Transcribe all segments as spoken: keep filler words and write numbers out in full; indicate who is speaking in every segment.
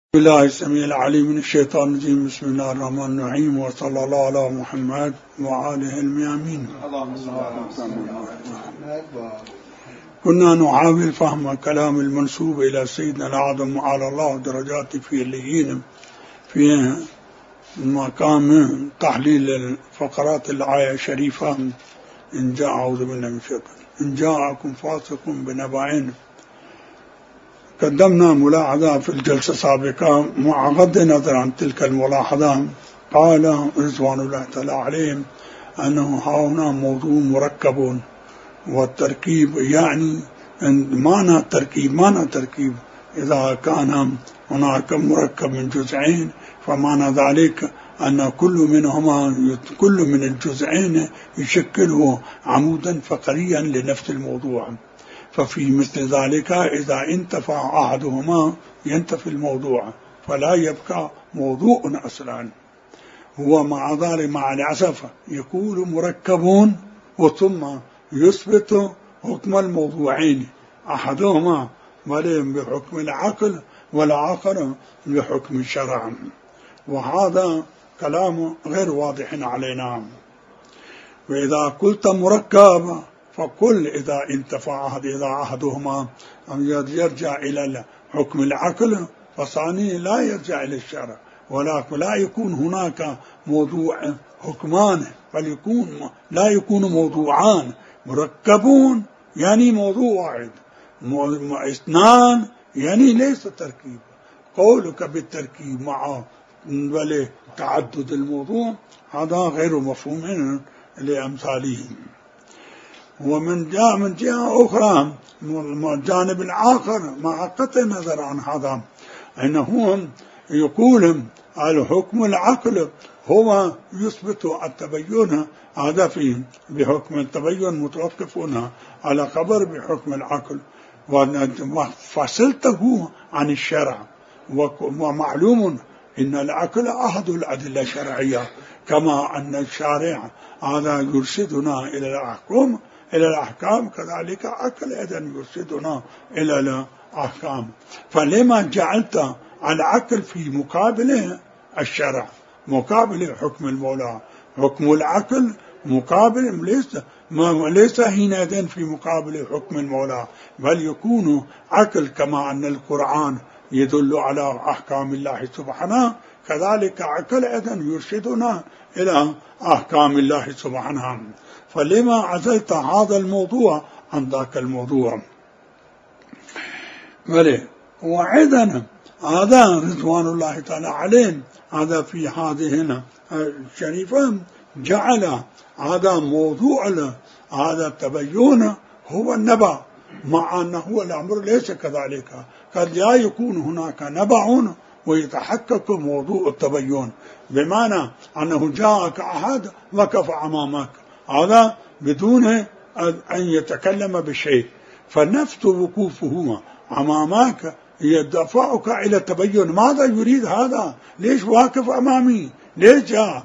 Speaker 1: بسم الله السميع العليم من الشيطان الرجيم. بسم الله الرحمن الرحيم، وصلى الله على محمد وآله الميامين. كنا نحاول فهم كلام المنسوب إلى سيدنا الأعظم على الله درجات في الليين في مقام تحليل الفقرات الآية الشريفة. إن جاء أعوذ بالله من الشيطان إن جاءكم فاسق بنبأ. قدمنا ملاحظة في الجلسة السابقة مع غض النظر عن تلك الملاحظة. قال رضوان الله تعالى عليهم أنه هنا موضوع مركب، والتركيب يعني معنى التركيب معنى التركيب إذا كان هناك مركب من جزئين فمعنى ذلك أن كل منهما كل من الجزئين يشكله عمودا فقريا لنفس الموضوع. ففي مثل ذلك إذا انتفع أحدهما ينتفي الموضوع فلا يبقى موضوع أصلا. هو مع ذلك مع الأسف يكون مركبون وثم يثبت حكم الموضوعين، أحدهما بحكم العقل والآخر بحكم الشرع، وهذا كلام غير واضح علينا. وإذا قلت مركب فكل إذا انتفع أحد إذا أحدهما يرجع إلى حكم العقل فثاني لا يرجع إلى الشرع، ولكن لا يكون هناك موضوع حكمان بل يكون لا يكون موضوعان. مركبون يعني موضوع واحد، اثنان يعني ليس تركيب. قولك بالتركيب مع بل تعدد الموضوع هذا غير مفهوم لأمثالهم. ومن جاء من جهة أخرى الجانب الآخر مع قطع النظر عن هذا أنه يقول الحكم العقل هو يثبت التبين، هذا فيه بحكم التبين متوقفون على خبر بحكم العقل وفصلته عن الشرع. ومعلوم إن العقل أحد الأدلة الشرعية، كما أن الشارع هذا يرشدنا إلى الأحكام إلى الأحكام كذلك عقل أيضا يرشدنا إلى الأحكام. فلما جعلت العقل في مقابل الشرع مقابل حكم المولى؟ حكم العقل مقابل ليس ليس حينئذ في مقابل حكم المولى، بل يكون عقل كما أن القرآن يدل على أحكام الله سبحانه، كذلك عقل أيضا يرشدنا إلى أحكام الله سبحانه. فلما عزلت هذا الموضوع عن ذاك الموضوع؟ بلى وعدنا هذا رضوان الله تعالى عليهم هذا في هذه الشريفة جعل هذا موضوع هذا التبين هو النبأ، مع أنه الأمر ليس كذلك. قد لا يكون هناك نبأ ويتحقق موضوع التبين، بمعنى أنه جاءك أحد وقف أمامك هذا بدون أن يتكلم بشيء، فنفس وقوفه أمامك يدفعك إلى التبين. ماذا يريد هذا؟ ليش واقف أمامي؟ ليش جاء؟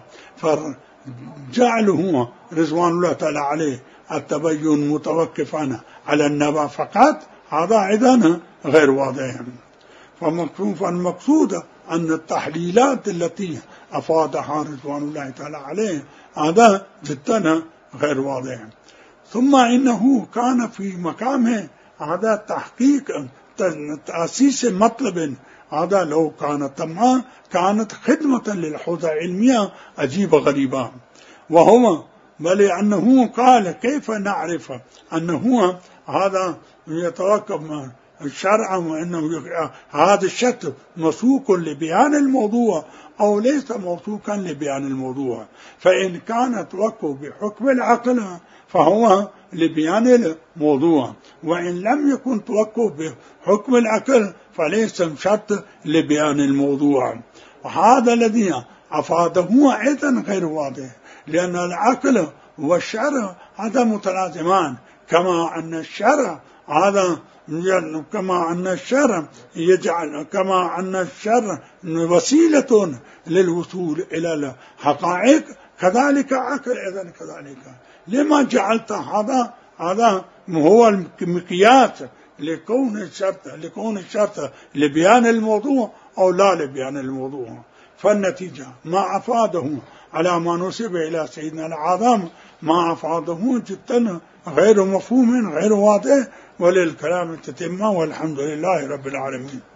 Speaker 1: فجعله رضوان الله تعالى عليه التبين متوقفا على النبأ فقط، هذا أيضا غير واضح. فالمقصود أن التحليلات التي أفادها رضوان الله تعالى عليه هذا جدا غير واضح. ثم إنه كان في مقامه هذا تحقيق تأسيس مطلب، هذا لو كانت تمام كانت خدمة للحوزة العلمية عجيبة غريبة. وهو بل أنه قال كيف نعرف أنه هذا يتوقف الشرع وأنه هذا الشرط مسوق لبيان الموضوع أو ليس موثوقا لبيان الموضوع؟ فإن كان توقف بحكم العقل فهو لبيان الموضوع، وإن لم يكن توقف بحكم العقل فليس شرط لبيان الموضوع. وهذا الذي أفاده أيضا غير واضح، لأن العقل والشرع هذا متلازمان، كما أن الشرع هذا كما أن الشرع يجعل كما أن الشرع وسيلة للوصول إلى الحقائق، كذلك عقل أيضا كذلك. لما جعلت هذا هذا هو المقياس لكون الشرط لكون الشرط لبيان الموضوع أو لا لبيان الموضوع. فالنتيجة ما أفاده على ما نسب إلى سيدنا الأعظم ما أفاده جدا غير مفهوم غير واضح، وللكلام التتمة، والحمد لله رب العالمين.